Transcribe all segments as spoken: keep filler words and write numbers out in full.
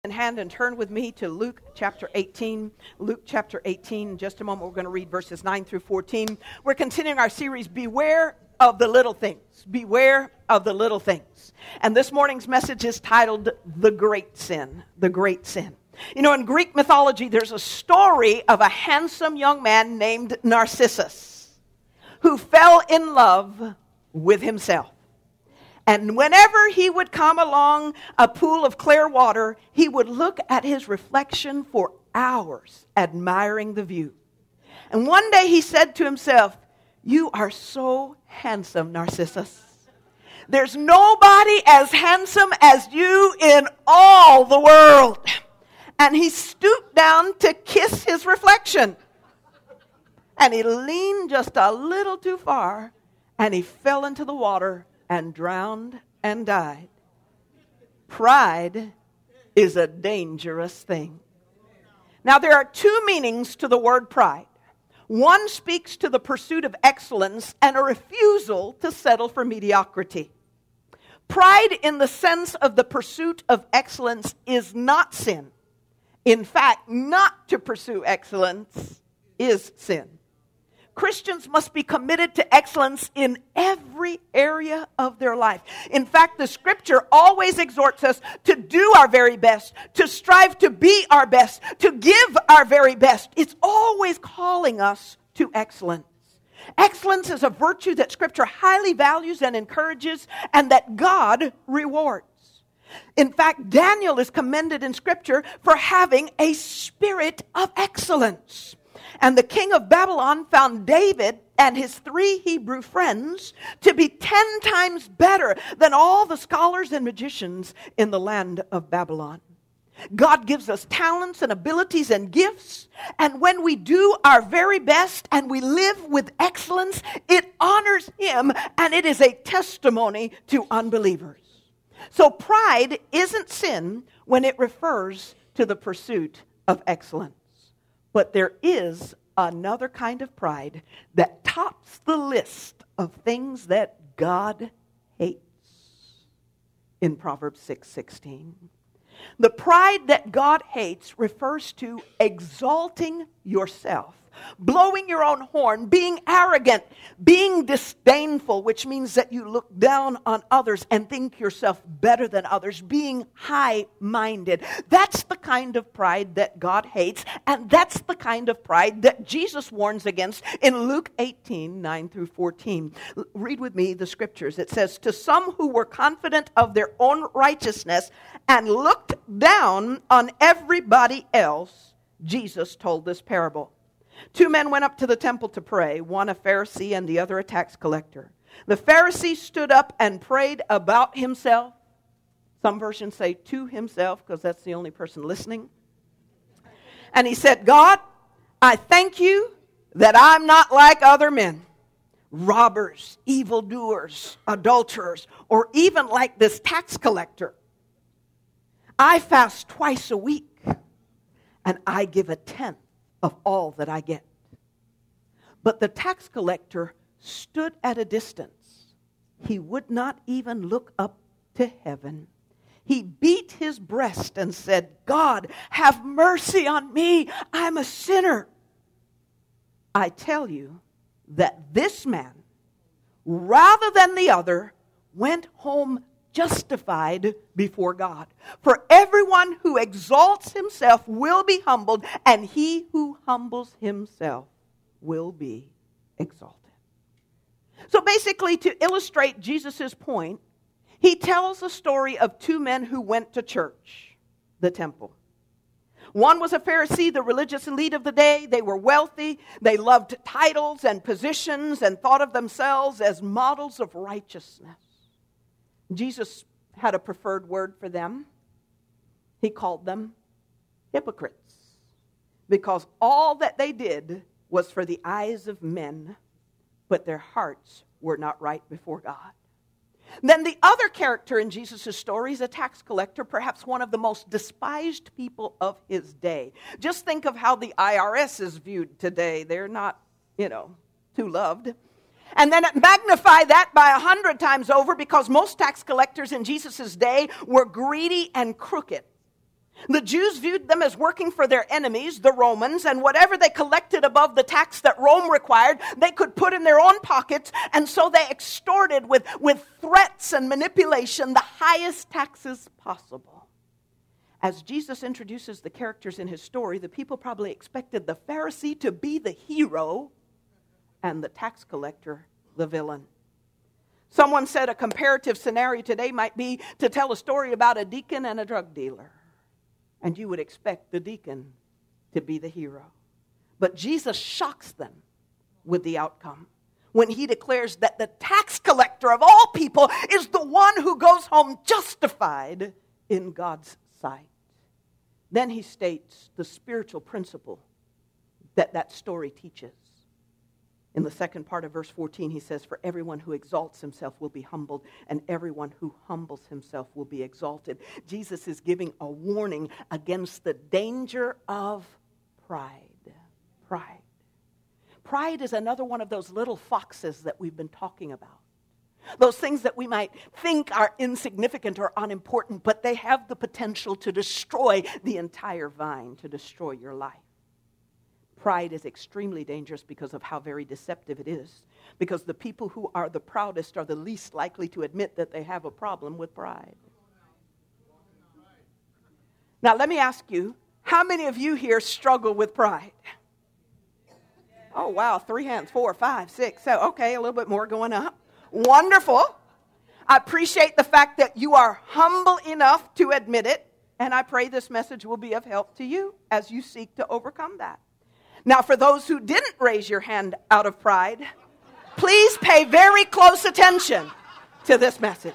in hand and turn with me to Luke chapter eighteen. Luke chapter eighteen. In just a moment, we're going to read verses nine through fourteen. We're continuing our series, Beware of the Little Things. Beware of the Little Things. And this morning's message is titled, The Great Sin. The Great Sin. You know, in Greek mythology, there's a story of a handsome young man named Narcissus who fell in love with himself. And whenever he would come along a pool of clear water, he would look at his reflection for hours, admiring the view. And one day he said to himself, "You are so handsome, Narcissus. There's nobody as handsome as you in all the world." And he stooped down to kiss his reflection. And he leaned just a little too far, and he fell into the water and drowned and died. Pride is a dangerous thing. Now, there are two meanings to the word pride. One speaks to the pursuit of excellence and a refusal to settle for mediocrity. Pride in the sense of the pursuit of excellence is not sin. In fact, not to pursue excellence is sin. Christians must be committed to excellence in every area of their life. In fact, the scripture always exhorts us to do our very best, to strive to be our best, to give our very best. It's always calling us to excellence. Excellence is a virtue that scripture highly values and encourages, and that God rewards. In fact, Daniel is commended in scripture for having a spirit of excellence. And the king of Babylon found David and his three Hebrew friends to be ten times better than all the scholars and magicians in the land of Babylon. God gives us talents and abilities and gifts, and when we do our very best and we live with excellence, it honors Him, and it is a testimony to unbelievers. So pride isn't sin when it refers to the pursuit of excellence. But there is another kind of pride that tops the list of things that God hates in Proverbs six sixteen. The pride that God hates refers to exalting yourself, blowing your own horn, being arrogant, being disdainful, which means that you look down on others and think yourself better than others, being high-minded. That's the kind of pride that God hates, and that's the kind of pride that Jesus warns against in Luke eighteen, nine through fourteen. Read with me the scriptures. It says, "To some who were confident of their own righteousness and looked down on everybody else, Jesus told this parable. Two men went up to the temple to pray, one a Pharisee and the other a tax collector. The Pharisee stood up and prayed about himself." Some versions say to himself, because that's the only person listening. "And he said, 'God, I thank you that I'm not like other men, robbers, evildoers, adulterers, or even like this tax collector. I fast twice a week, and I give a tenth of all that I get.' But the tax collector stood at a distance. He would not even look up to heaven. He beat his breast and said, 'God, have mercy on me. I'm a sinner.' I tell you that this man, rather than the other, went home justified before God. For everyone who exalts himself will be humbled, and he who humbles himself will be exalted." So basically, to illustrate Jesus' point, he tells a story of two men who went to church, the temple. One was a Pharisee, the religious elite of the day. They were wealthy. They loved titles and positions and thought of themselves as models of righteousness. Jesus had a preferred word for them. He called them hypocrites, because all that they did was for the eyes of men, but their hearts were not right before God. Then the other character in Jesus' story is a tax collector, perhaps one of the most despised people of his day. Just think of how the I R S is viewed today. They're not, you know, too loved. And then magnify that by a hundred times over, because most tax collectors in Jesus' day were greedy and crooked. The Jews viewed them as working for their enemies, the Romans, and whatever they collected above the tax that Rome required, they could put in their own pockets, and so they extorted with, with threats and manipulation the highest taxes possible. As Jesus introduces the characters in his story, the people probably expected the Pharisee to be the hero and the tax collector the villain. Someone said a comparative scenario today might be to tell a story about a deacon and a drug dealer. And you would expect the deacon to be the hero. But Jesus shocks them with the outcome when he declares that the tax collector of all people is the one who goes home justified in God's sight. Then he states the spiritual principle that that story teaches. In the second part of verse fourteen, he says, "For everyone who exalts himself will be humbled, and everyone who humbles himself will be exalted." Jesus is giving a warning against the danger of pride. Pride. Pride is another one of those little foxes that we've been talking about. Those things that we might think are insignificant or unimportant, but they have the potential to destroy the entire vine, to destroy your life. Pride is extremely dangerous because of how very deceptive it is. Because the people who are the proudest are the least likely to admit that they have a problem with pride. Now, let me ask you, how many of you here struggle with pride? Oh, wow, three hands, four, five, six, seven. Okay, a little bit more going up. Wonderful. I appreciate the fact that you are humble enough to admit it, and I pray this message will be of help to you as you seek to overcome that. Now, for those who didn't raise your hand out of pride, please pay very close attention to this message.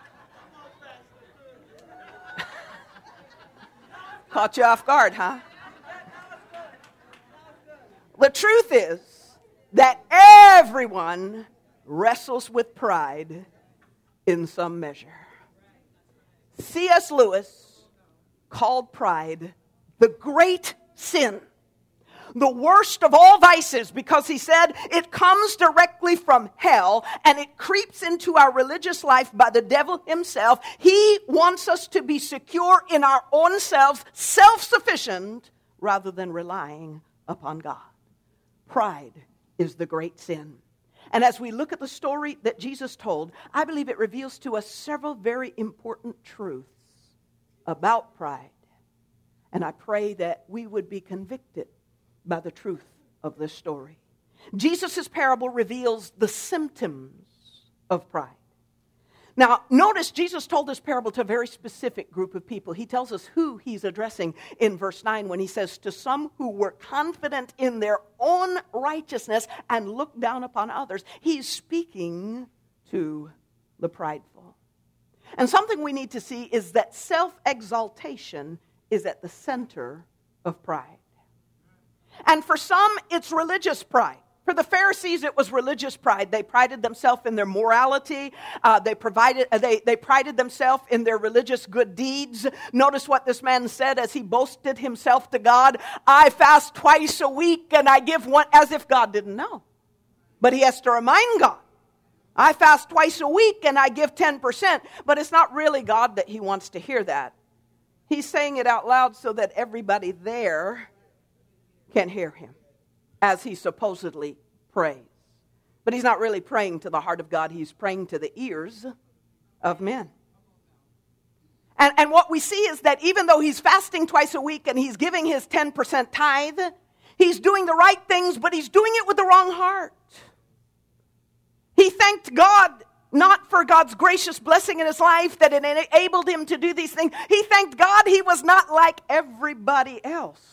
Caught you off guard, huh? The truth is that everyone wrestles with pride in some measure. C S Lewis called pride the great sin. The worst of all vices, because he said it comes directly from hell and it creeps into our religious life by the devil himself. He wants us to be secure in our own selves, self-sufficient, rather than relying upon God. Pride is the great sin. And as we look at the story that Jesus told, I believe it reveals to us several very important truths about pride. And I pray that we would be convicted by the truth of this story. Jesus' parable reveals the symptoms of pride. Now, notice Jesus told this parable to a very specific group of people. He tells us who he's addressing in verse nine when he says, "To some who were confident in their own righteousness and looked down upon others." He's speaking to the prideful. And something we need to see is that self-exaltation is at the center of pride. And for some, it's religious pride. For the Pharisees, it was religious pride. They prided themselves in their morality. Uh, they, provided, uh, they, they prided themselves in their religious good deeds. Notice what this man said as he boasted himself to God. "I fast twice a week and I give one," as if God didn't know. But he has to remind God. "I fast twice a week and I give ten percent. But it's not really God that he wants to hear that. He's saying it out loud so that everybody there can hear him as he supposedly prays. But he's not really praying to the heart of God. He's praying to the ears of men. And, and what we see is that even though he's fasting twice a week and he's giving his ten percent tithe, he's doing the right things, but he's doing it with the wrong heart. He thanked God not for God's gracious blessing in his life that it enabled him to do these things. He thanked God he was not like everybody else.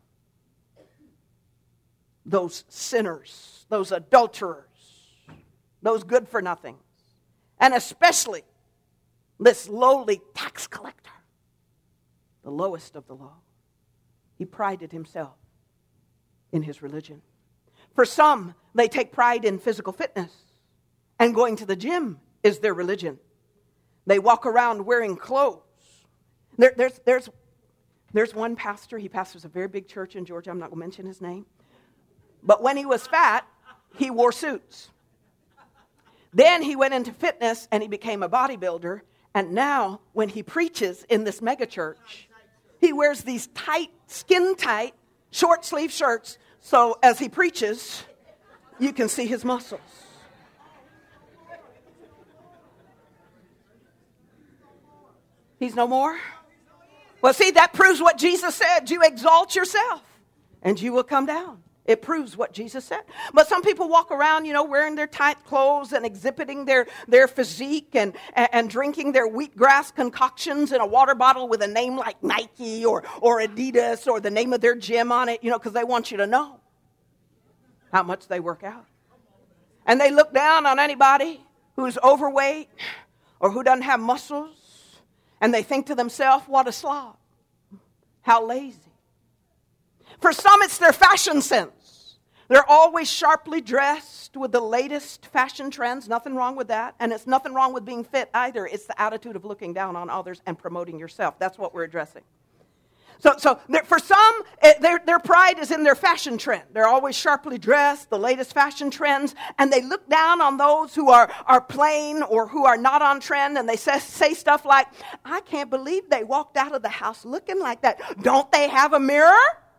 Those sinners, those adulterers, those good-for-nothings, and especially this lowly tax collector, the lowest of the low. He prided himself in his religion. For some, they take pride in physical fitness, and going to the gym is their religion. They walk around wearing clothes. There, there's, there's, there's one pastor, he pastors a very big church in Georgia, I'm not going to mention his name. But when he was fat, he wore suits. Then he went into fitness and he became a bodybuilder. And now when he preaches in this megachurch, He wears these tight, skin tight, short sleeve shirts so as he preaches, you can see his muscles. He's no more. Well, see, that proves what Jesus said. You exalt yourself and you will come down. It proves what Jesus said. But some people walk around, you know, wearing their tight clothes and exhibiting their, their physique and, and, and drinking their wheatgrass concoctions in a water bottle with a name like Nike or, or Adidas or the name of their gym on it, you know, because they want you to know how much they work out. And they look down on anybody who's overweight or who doesn't have muscles. And they think to themselves, what a slob. How lazy. For some, it's their fashion sense. They're always sharply dressed with the latest fashion trends. Nothing wrong with that. And it's nothing wrong with being fit either. It's the attitude of looking down on others and promoting yourself. That's what we're addressing. So, so for some, their, their pride is in their fashion trend. They're always sharply dressed, the latest fashion trends, and they look down on those who are, are plain or who are not on trend, and they say, say stuff like, I can't believe they walked out of the house looking like that. Don't they have a mirror?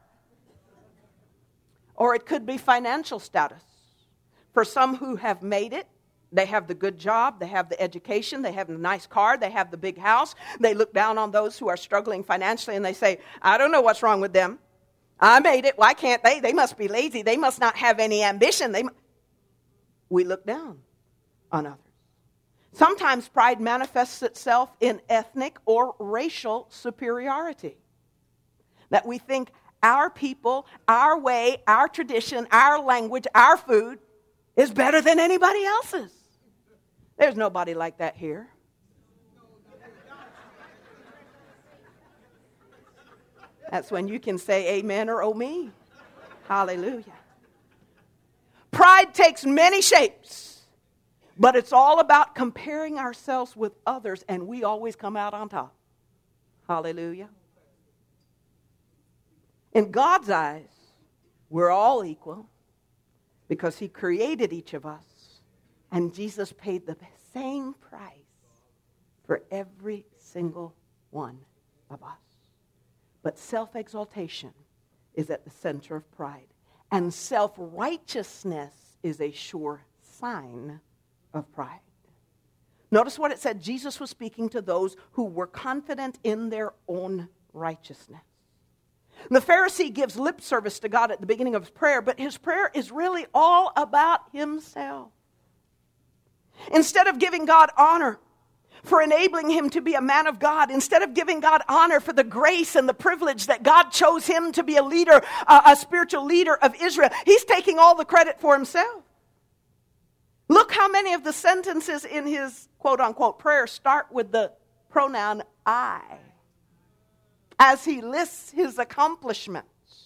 Or it could be financial status. For some who have made it, they have the good job, they have the education, they have the nice car, they have the big house. They look down on those who are struggling financially and they say, I don't know what's wrong with them. I made it. Why can't they? They must be lazy. They must not have any ambition. They. We look down on others. Sometimes pride manifests itself in ethnic or racial superiority. That we think our people, our way, our tradition, our language, our food is better than anybody else's. There's nobody like that here. That's when you can say amen or oh me. Hallelujah. Pride takes many shapes, but it's all about comparing ourselves with others, and we always come out on top. Hallelujah. In God's eyes, we're all equal because He created each of us, and Jesus paid the same price for every single one of us. But self-exaltation is at the center of pride, and self-righteousness is a sure sign of pride. Notice what it said. Jesus was speaking to those who were confident in their own righteousness. The Pharisee gives lip service to God at the beginning of his prayer, but his prayer is really all about himself. Instead of giving God honor for enabling him to be a man of God, instead of giving God honor for the grace and the privilege that God chose him to be a leader, uh, a spiritual leader of Israel, he's taking all the credit for himself. Look how many of the sentences in his quote-unquote prayer start with the pronoun I, as he lists his accomplishments.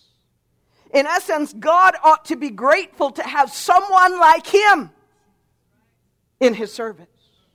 In essence, God ought to be grateful to have someone like him in his service.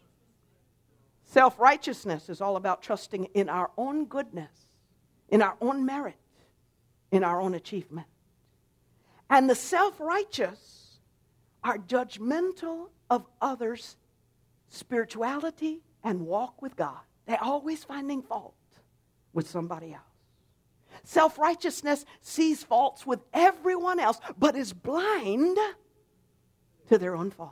Self-righteousness is all about trusting in our own goodness, in our own merit, in our own achievement. And the self-righteous are judgmental of others' spirituality and walk with God. They're always finding fault with somebody else. Self-righteousness sees faults with everyone else, but is blind to their own faults.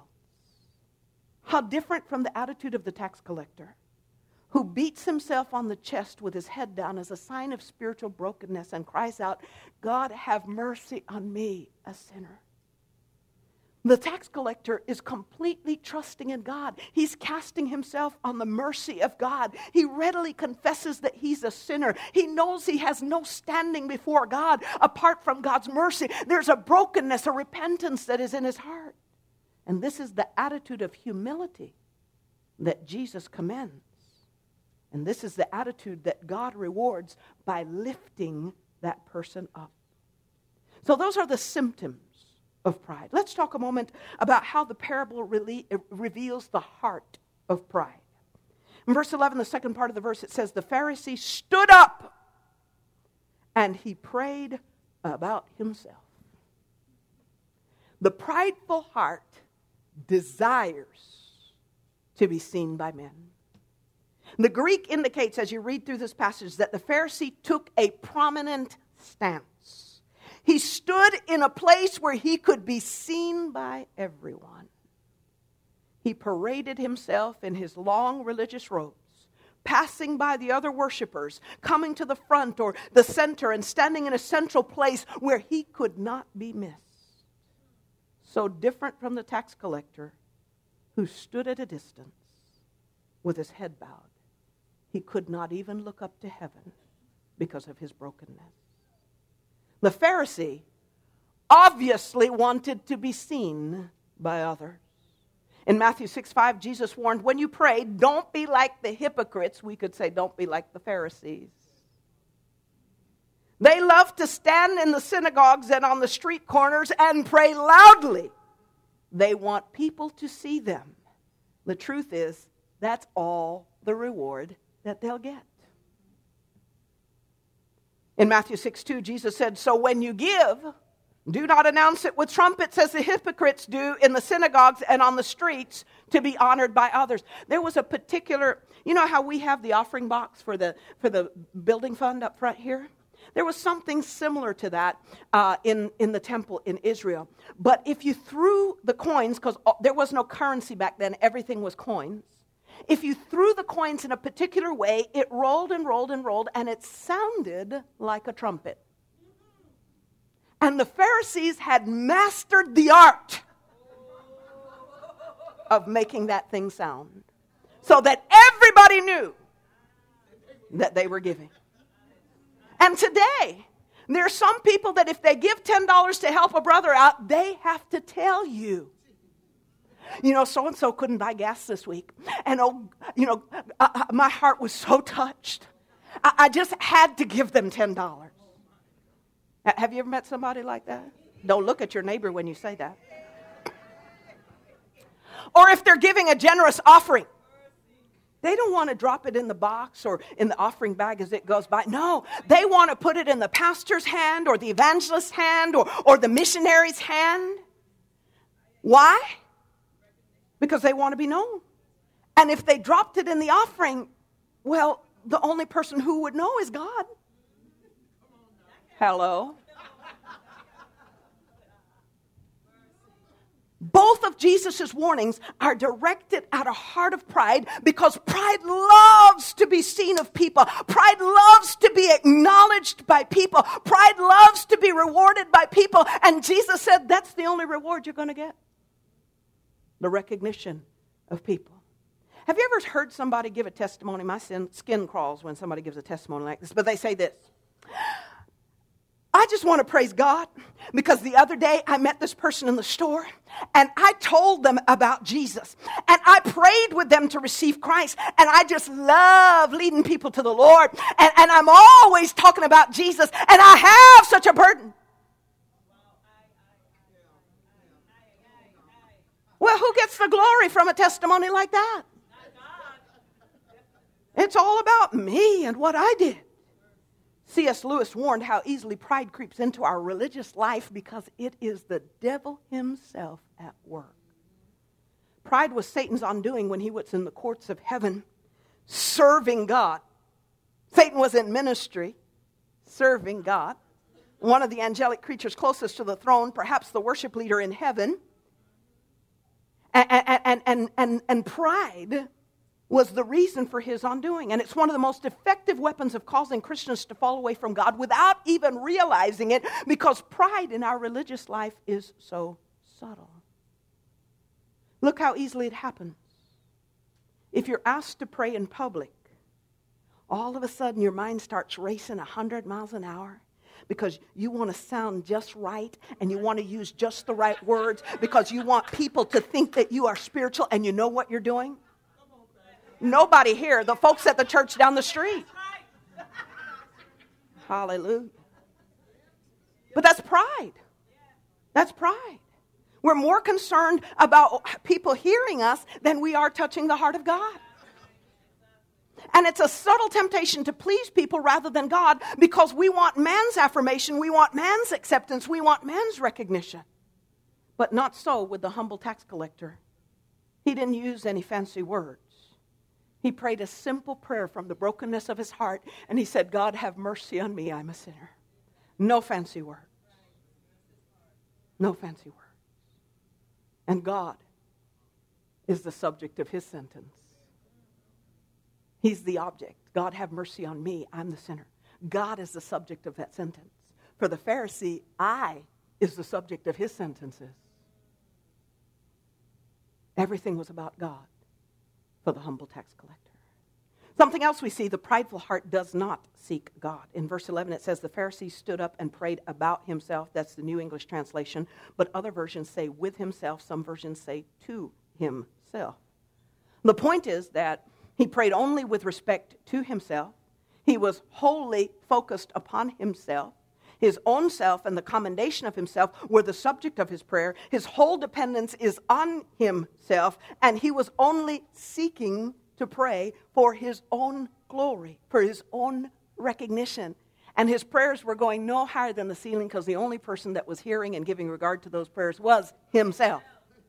How different from the attitude of the tax collector, who beats himself on the chest with his head down as a sign of spiritual brokenness and cries out, God, have mercy on me, a sinner. The tax collector is completely trusting in God. He's casting himself on the mercy of God. He readily confesses that he's a sinner. He knows he has no standing before God apart from God's mercy. There's a brokenness, a repentance that is in his heart. And this is the attitude of humility that Jesus commends. And this is the attitude that God rewards by lifting that person up. So those are the symptoms of pride. Let's talk a moment about how the parable really reveals the heart of pride. In verse eleven, the second part of the verse, it says, the Pharisee stood up and he prayed about himself. The prideful heart desires to be seen by men. The Greek indicates, as you read through this passage, that the Pharisee took a prominent stance. He stood in a place where he could be seen by everyone. He paraded himself in his long religious robes, passing by the other worshipers, coming to the front or the center and standing in a central place where he could not be missed. So different from the tax collector who stood at a distance with his head bowed. He could not even look up to heaven because of his brokenness. The Pharisee obviously wanted to be seen by others. In Matthew six five, Jesus warned, when you pray, don't be like the hypocrites. We could say, don't be like the Pharisees. They love to stand in the synagogues and on the street corners and pray loudly. They want people to see them. The truth is, that's all the reward that they'll get. In Matthew six two, Jesus said, so when you give, do not announce it with trumpets as the hypocrites do in the synagogues and on the streets to be honored by others. There was a particular, you know how we have the offering box for the for the building fund up front here? There was something similar to that uh, in, in the temple in Israel. But if you threw the coins, because there was no currency back then, everything was coins. If you threw the coins in a particular way, it rolled and rolled and rolled, and it sounded like a trumpet. And the Pharisees had mastered the art of making that thing sound so that everybody knew that they were giving. And today, there are some people that if they give ten dollars to help a brother out, they have to tell you. You know, so-and-so couldn't buy gas this week. And, oh, you know, uh, my heart was so touched. I, I just had to give them ten dollars. Have you ever met somebody like that? Don't look at your neighbor when you say that. Or if they're giving a generous offering, they don't want to drop it in the box or in the offering bag as it goes by. No, they want to put it in the pastor's hand or the evangelist's hand or, or the missionary's hand. Why? Because they want to be known. And if they dropped it in the offering, well, the only person who would know is God. Hello? Both of Jesus' warnings are directed at a heart of pride because pride loves to be seen of people. Pride loves to be acknowledged by people. Pride loves to be rewarded by people. And Jesus said that's the only reward you're going to get. The recognition of people. Have you ever heard somebody give a testimony? My skin crawls when somebody gives a testimony like this, but they say this. I just want to praise God because the other day I met this person in the store and I told them about Jesus and I prayed with them to receive Christ and I just love leading people to the Lord and, and I'm always talking about Jesus and I have such a burden. Well, who gets the glory from a testimony like that? It's all about me and what I did. C S Lewis warned how easily pride creeps into our religious life because it is the devil himself at work. Pride was Satan's undoing when he was in the courts of heaven serving God. Satan was in ministry serving God. One of the angelic creatures closest to the throne, perhaps the worship leader in heaven. And, and, and, and, and pride was the reason for his undoing. And it's one of the most effective weapons of causing Christians to fall away from God without even realizing it because pride in our religious life is so subtle. Look how easily it happens. If you're asked to pray in public, all of a sudden your mind starts racing one hundred miles an hour because you want to sound just right and you want to use just the right words because you want people to think that you are spiritual and you know what you're doing. Nobody here, the folks at the church down the street. Hallelujah. But that's pride. That's pride. We're more concerned about people hearing us than we are touching the heart of God. And it's a subtle temptation to please people rather than God because we want man's affirmation, we want man's acceptance, we want man's recognition. But not so with the humble tax collector. He didn't use any fancy words. He prayed a simple prayer from the brokenness of his heart, and he said, God, have mercy on me, I'm a sinner. No fancy words. No fancy words. And God is the subject of his sentence. He's the object. God, have mercy on me, I'm the sinner. God is the subject of that sentence. For the Pharisee, I is the subject of his sentences. Everything was about God for the humble tax collector. Something else we see, the prideful heart does not seek God. In verse eleven it says, the Pharisee stood up and prayed about himself. That's the New English translation. But other versions say with himself. Some versions say to himself. The point is that he prayed only with respect to himself. He was wholly focused upon himself. His own self and the commendation of himself were the subject of his prayer. His whole dependence is on himself, and he was only seeking to pray for his own glory, for his own recognition. And his prayers were going no higher than the ceiling because the only person that was hearing and giving regard to those prayers was himself.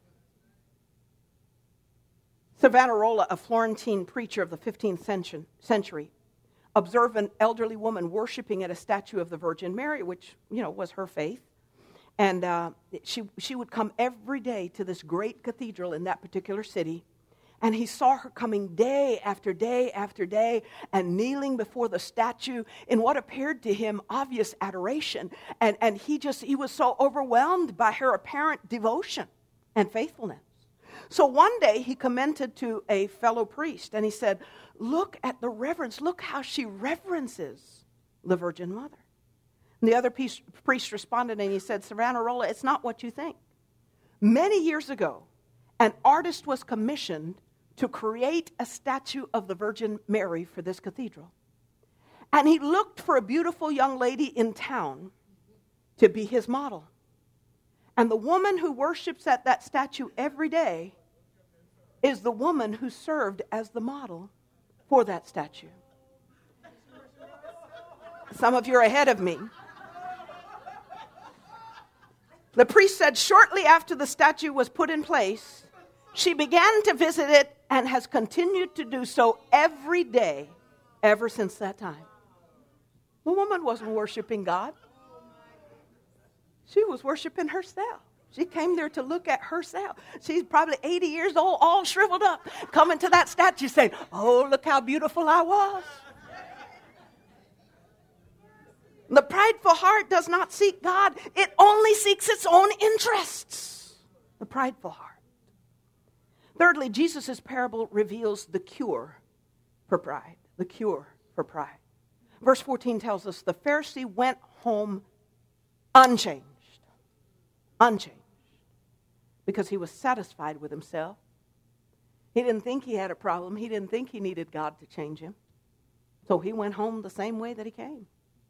Savonarola, a Florentine preacher of the fifteenth century, observed an elderly woman worshiping at a statue of the Virgin Mary, which, you know, was her faith. And uh, she, she would come every day to this great cathedral in that particular city. And he saw her coming day after day after day and kneeling before the statue in what appeared to him obvious adoration. And, and he just, he was so overwhelmed by her apparent devotion and faithfulness. So one day he commented to a fellow priest and he said, look at the reverence. Look how she reverences the Virgin Mother. And the other priest, priest responded and he said, Savonarola, it's not what you think. Many years ago, an artist was commissioned to create a statue of the Virgin Mary for this cathedral. And he looked for a beautiful young lady in town to be his model. And the woman who worships at that statue every day is the woman who served as the model for that statue. Some of you are ahead of me. The priest said shortly after the statue was put in place, she began to visit it and has continued to do so every day ever since that time. The woman wasn't worshiping God. She was worshiping herself. She came there to look at herself. She's probably eighty years old, all shriveled up, coming to that statue saying, oh, look how beautiful I was. The prideful heart does not seek God. It only seeks its own interests. The prideful heart. Thirdly, Jesus' parable reveals the cure for pride. The cure for pride. Verse fourteen tells us the Pharisee went home unchanged. Unchanged. Because he was satisfied with himself. He didn't think he had a problem. He didn't think he needed God to change him. So he went home the same way that he came.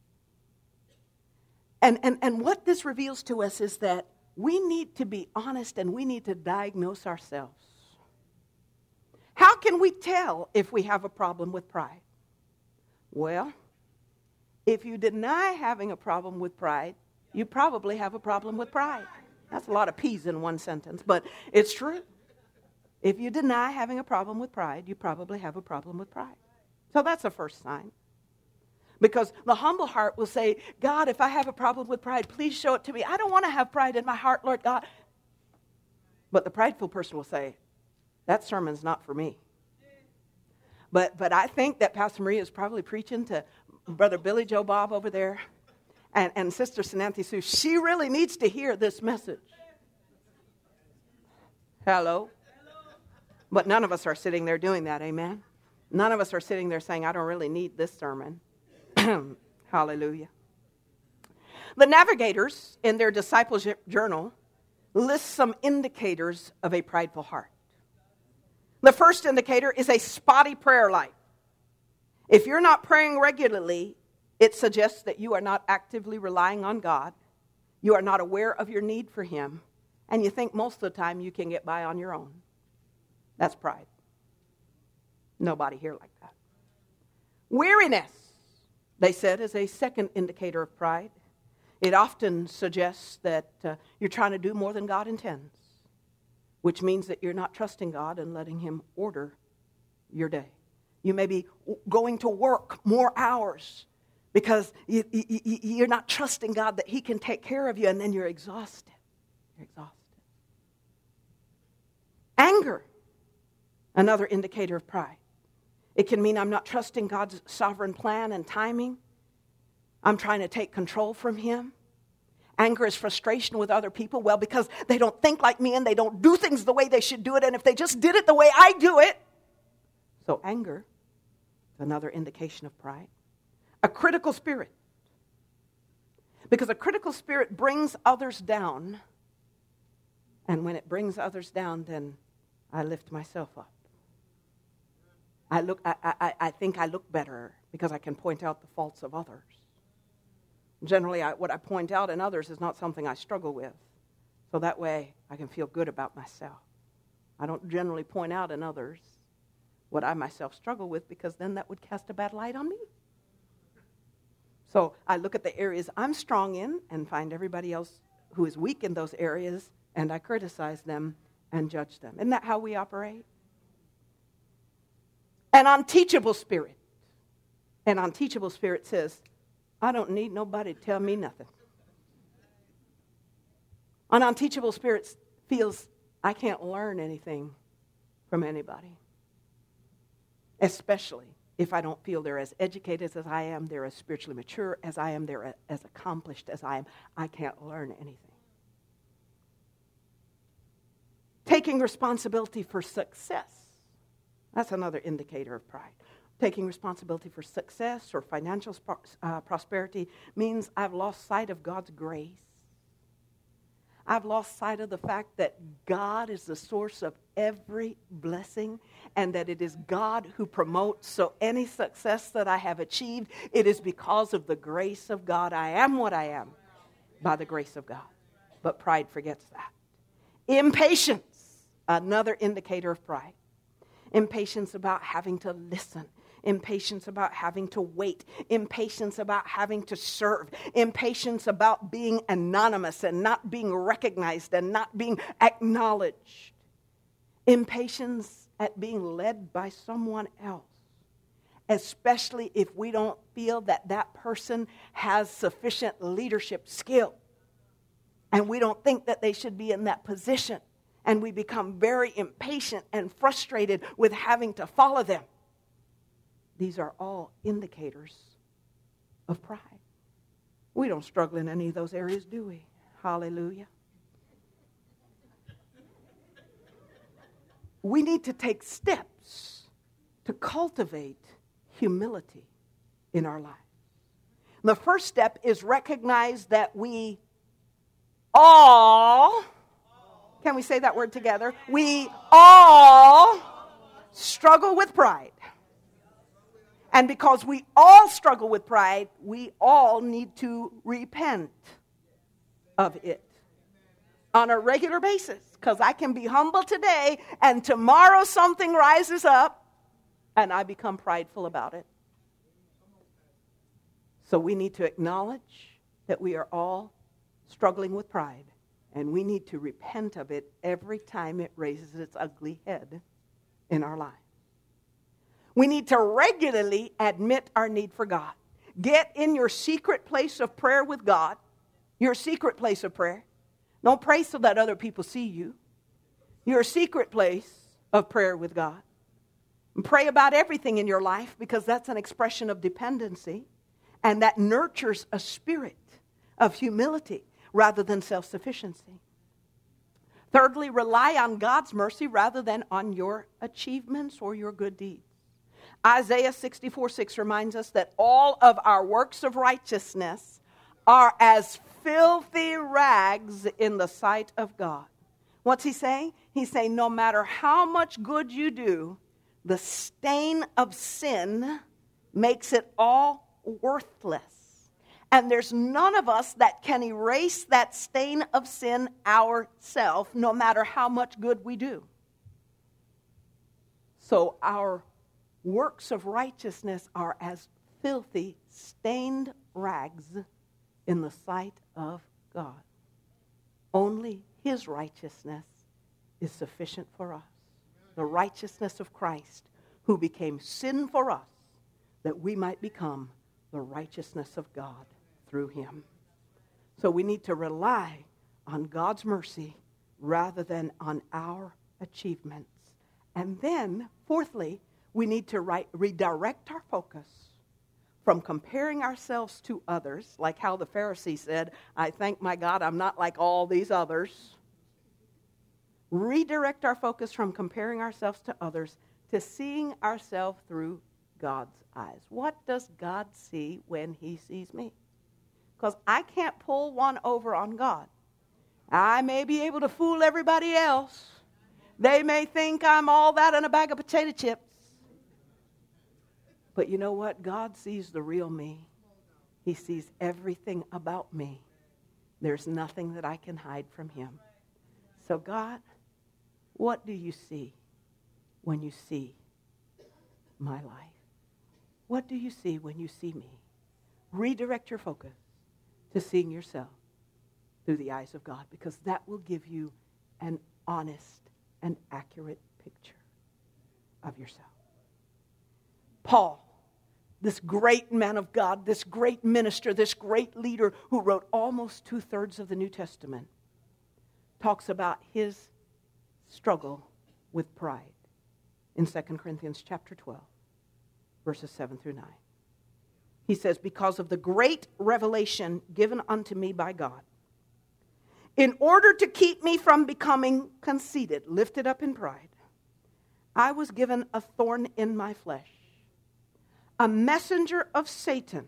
And, and, and what this reveals to us is that we need to be honest and we need to diagnose ourselves. How can we tell if we have a problem with pride? Well, if you deny having a problem with pride, you probably have a problem with pride. That's a lot of peas in one sentence, but it's true. If you deny having a problem with pride, you probably have a problem with pride. So that's a first sign. Because the humble heart will say, God, if I have a problem with pride, please show it to me. I don't want to have pride in my heart, Lord God. But the prideful person will say, that sermon's not for me. But but I think that Pastor Maria is probably preaching to Brother Billy Joe Bob over there and, and Sister Sananthi Sue. She really needs to hear this message. Hello? But none of us are sitting there doing that, amen? None of us are sitting there saying, I don't really need this sermon. Hallelujah. The Navigators, in their discipleship journal, list some indicators of a prideful heart. The first indicator is a spotty prayer life. If you're not praying regularly, it suggests that you are not actively relying on God. You are not aware of your need for Him. And you think most of the time you can get by on your own. That's pride. Nobody here like that. Weariness, they said, is a second indicator of pride. It often suggests that uh, you're trying to do more than God intends, which means that you're not trusting God and letting Him order your day. You may be going to work more hours because you, you, you're not trusting God that he can take care of you, and then you're exhausted. You're exhausted. Anger, another indicator of pride. It can mean I'm not trusting God's sovereign plan and timing. I'm trying to take control from him. Anger is frustration with other people. Well, because they don't think like me and they don't do things the way they should do it. And if they just did it the way I do it. So anger is another indication of pride. A critical spirit. Because a critical spirit brings others down. And when it brings others down, then I lift myself up. I look. I, I, I think I look better because I can point out the faults of others. Generally, I, what I point out in others is not something I struggle with. So that way, I can feel good about myself. I don't generally point out in others what I myself struggle with, because then that would cast a bad light on me. So I look at the areas I'm strong in and find everybody else who is weak in those areas, and I criticize them and judge them. Isn't that how we operate? An unteachable spirit. An unteachable spirit says, I don't need nobody to tell me nothing. An unteachable spirit feels, I can't learn anything from anybody. Especially if I don't feel they're as educated as I am, they're as spiritually mature as I am, they're as accomplished as I am. I can't learn anything. Taking responsibility for success. That's another indicator of pride. Taking responsibility for success or financial uh, prosperity means I've lost sight of God's grace. I've lost sight of the fact that God is the source of every blessing and that it is God who promotes. So any success that I have achieved, it is because of the grace of God. I am what I am by the grace of God. But pride forgets that. Impatience, another indicator of pride. Impatience about having to listen. Impatience about having to wait. Impatience about having to serve. Impatience about being anonymous and not being recognized and not being acknowledged. Impatience at being led by someone else. Especially if we don't feel that that person has sufficient leadership skill. And we don't think that they should be in that position. And we become very impatient and frustrated with having to follow them. These are all indicators of pride. We don't struggle in any of those areas, do we? Hallelujah. We need to take steps to cultivate humility in our lives. The first step is recognize that we all... Can we say that word together? We all struggle with pride. And because we all struggle with pride, we all need to repent of it on a regular basis. Because I can be humble today and tomorrow something rises up and I become prideful about it. So we need to acknowledge that we are all struggling with pride. And we need to repent of it every time it raises its ugly head in our lives. We need to regularly admit our need for God. Get in your secret place of prayer with God. Your secret place of prayer. Don't pray so that other people see you. Your secret place of prayer with God. And pray about everything in your life because that's an expression of dependency. And that nurtures a spirit of humility rather than self-sufficiency. Thirdly, rely on God's mercy rather than on your achievements or your good deeds. Isaiah sixty-four six reminds us that all of our works of righteousness are as filthy rags in the sight of God. What's he saying? He's saying no matter how much good you do, the stain of sin makes it all worthless. And there's none of us that can erase that stain of sin ourselves, no matter how much good we do. So our works of righteousness are as filthy, stained rags in the sight of God. Only his righteousness is sufficient for us. The righteousness of Christ, who became sin for us, that we might become the righteousness of God through him. So we need to rely on God's mercy rather than on our achievements. And then, fourthly, we need to right, redirect our focus from comparing ourselves to others, like how the Pharisee said, I thank my God I'm not like all these others. Redirect our focus from comparing ourselves to others to seeing ourselves through God's eyes. What does God see when he sees me? Because I can't pull one over on God. I may be able to fool everybody else. They may think I'm all that in a bag of potato chips. But you know what? God sees the real me. He sees everything about me. There's nothing that I can hide from him. So God, what do you see when you see my life? What do you see when you see me? Redirect your focus to seeing yourself through the eyes of God, because that will give you an honest and accurate picture of yourself. Paul, this great man of God, this great minister, this great leader who wrote almost two-thirds of the New Testament, talks about his struggle with pride in Second Corinthians chapter twelve, verses seven through nine. He says, because of the great revelation given unto me by God, in order to keep me from becoming conceited, lifted up in pride, I was given a thorn in my flesh, a messenger of Satan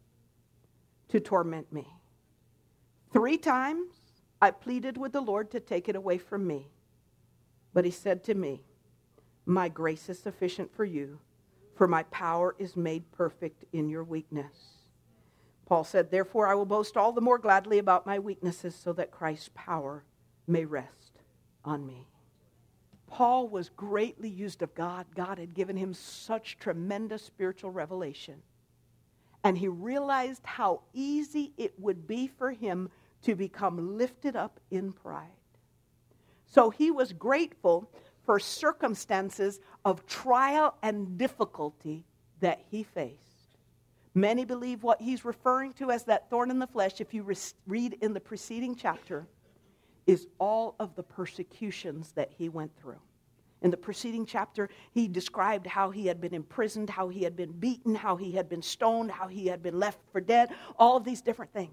to torment me. Three times I pleaded with the Lord to take it away from me. But he said to me, my grace is sufficient for you, for my power is made perfect in your weakness. Paul said, therefore I will boast all the more gladly about my weaknesses, so that Christ's power may rest on me. Paul was greatly used of God. God had given him such tremendous spiritual revelation. And he realized how easy it would be for him to become lifted up in pride. So he was grateful for circumstances of trial and difficulty that he faced. Many believe what he's referring to as that thorn in the flesh, if you re- read in the preceding chapter, is all of the persecutions that he went through. In the preceding chapter, he described how he had been imprisoned, how he had been beaten, how he had been stoned, how he had been left for dead, all of these different things.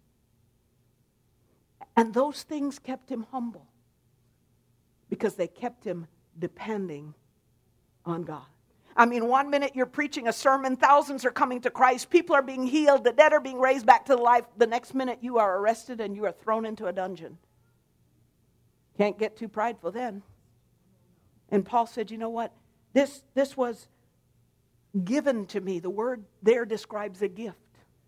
And those things kept him humble, because they kept him depending on God. I mean, one minute you're preaching a sermon, thousands are coming to Christ, people are being healed, the dead are being raised back to life. The next minute you are arrested and you are thrown into a dungeon. Can't get too prideful then. And Paul said, you know what? This, this was given to me. The word there describes a gift.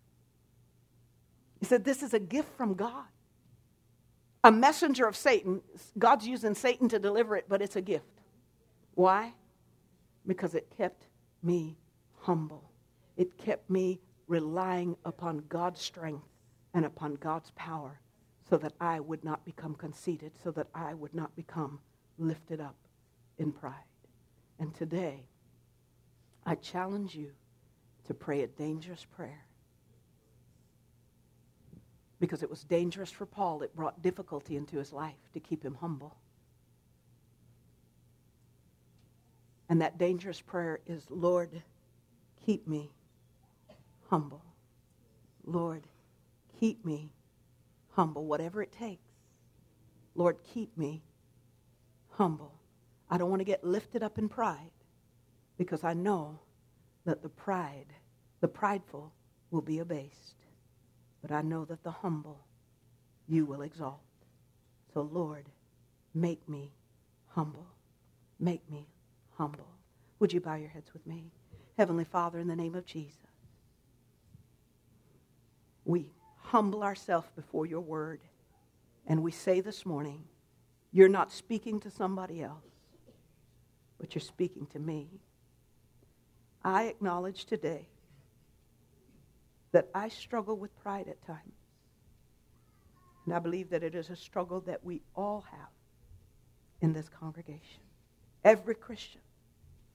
He said, this is a gift from God. A messenger of Satan. God's using Satan to deliver it, but it's a gift. Why? Because it kept me humble. It kept me relying upon God's strength and upon God's power, so that I would not become conceited, so that I would not become lifted up in pride. And today, I challenge you to pray a dangerous prayer. Because it was dangerous for Paul. It brought difficulty into his life to keep him humble. And that dangerous prayer is, Lord, keep me humble. Lord, keep me humble, whatever it takes. Lord, keep me humble. I don't want to get lifted up in pride, because I know that the pride, the prideful will be abased. But I know that the humble you will exalt. So Lord, make me humble. Make me humble. Would you bow your heads with me? Heavenly Father, in the name of Jesus, we humble ourselves before your word, and we say this morning, you're not speaking to somebody else, but you're speaking to me. I acknowledge today that I struggle with pride at times. And I believe that it is a struggle that we all have in this congregation. Every Christian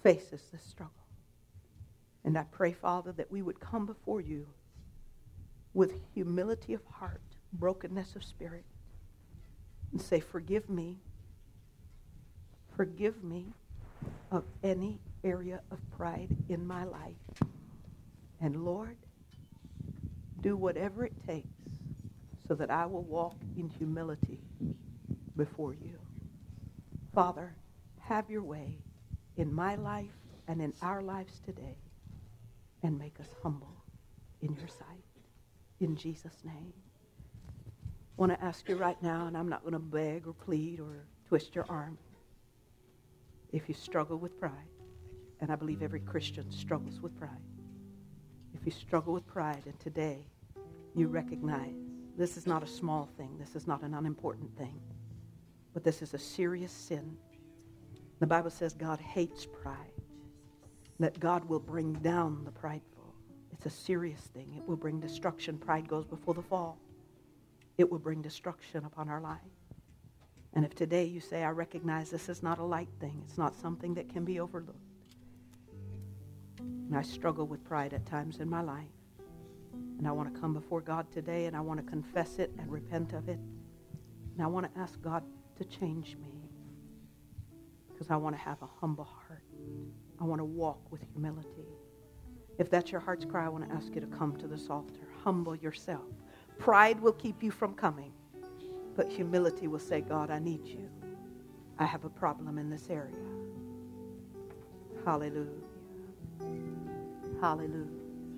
faces this struggle. And I pray, Father, that we would come before you with humility of heart, brokenness of spirit, and say, forgive me. Forgive me of any area of pride in my life. And Lord, do whatever it takes so that I will walk in humility before you. Father, have your way in my life and in our lives today, and make us humble in your sight. In Jesus' name. I want to ask you right now, and I'm not going to beg or plead or twist your arm. If you struggle with pride, and I believe every Christian struggles with pride. If you struggle with pride, and today you recognize this is not a small thing, this is not an unimportant thing, but this is a serious sin. The Bible says God hates pride, that God will bring down the prideful. It's a serious thing. It will bring destruction. Pride goes before the fall. It will bring destruction upon our life. And if today you say, I recognize this is not a light thing, it's not something that can be overlooked, and I struggle with pride at times in my life, and I want to come before God today, and I want to confess it and repent of it, and I want to ask God to change me, because I want to have a humble heart. I want to walk with humility. If that's your heart's cry, I want to ask you to come to this altar. Humble yourself. Pride will keep you from coming, but humility will say, God, I need you. I have a problem in this area. Hallelujah. Hallelujah.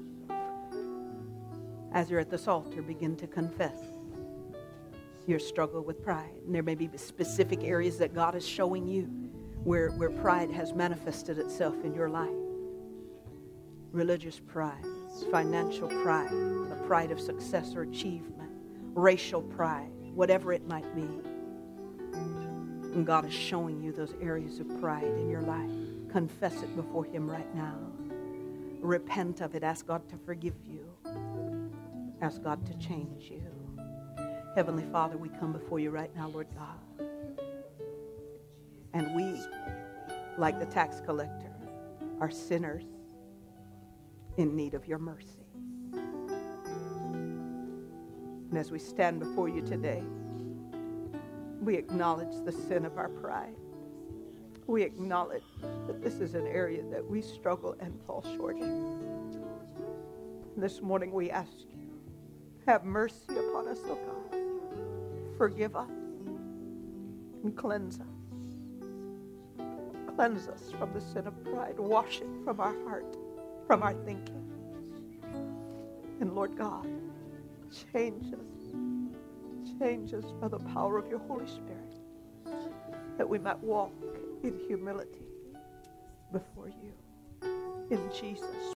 As you're at this altar, begin to confess your struggle with pride. And there may be specific areas that God is showing you where, where pride has manifested itself in your life. Religious pride, financial pride, the pride of success or achievement, racial pride, whatever it might be. And God is showing you those areas of pride in your life. Confess it before Him right now. Repent of it. Ask God to forgive you. Ask God to change you. Heavenly Father, we come before you right now, Lord God. And we, like the tax collector, are sinners in need of your mercy. And as we stand before you today, we acknowledge the sin of our pride. We acknowledge that this is an area that we struggle and fall short in. This morning we ask you, have mercy upon us, O God. Forgive us and cleanse us. Cleanse us from the sin of pride. Wash it from our heart, from our thinking. And Lord God, change us. Change us by the power of your Holy Spirit, that we might walk in humility before you. In Jesus'